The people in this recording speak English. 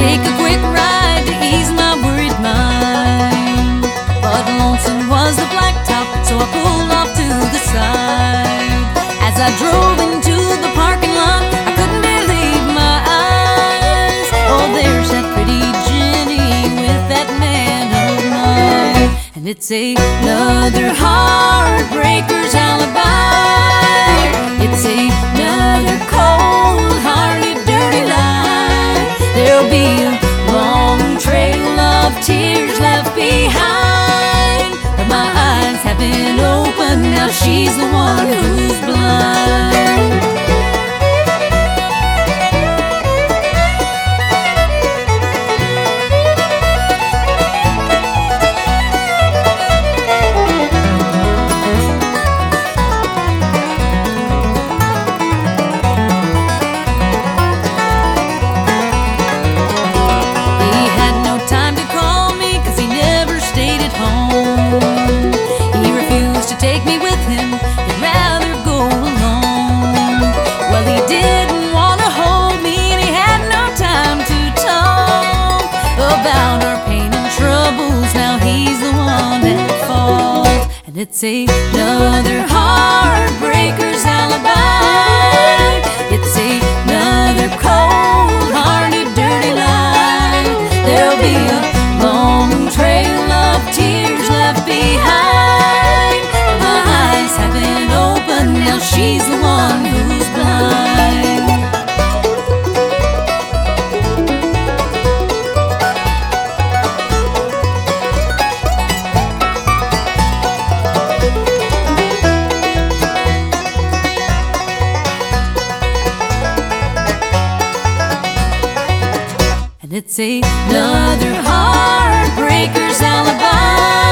take a quick ride to ease my worried mind. But lonesome was the blacktop, so I pulled off to the side. As I drove into the parking lot, I couldn't believe my eyes. Oh, there's that pretty Jenny with that man of mine. And it's another heartbreaker's alibi. It's another cold-hearted, dirty lie. There'll be a long trail of tears left behind. But my eyes have been opened, now she's the one who's blind. Take me with him, he'd rather go alone. Well, he didn't want to hold me, and he had no time to talk about our pain and troubles. Now he's the one at fault. And it's another heartbreaker's alibi. It's another cold-hearted, dirty lie. There'll be a long trail of tears left behind. Have been open, now she's the one who's blind. And it's another heartbreaker's alibi.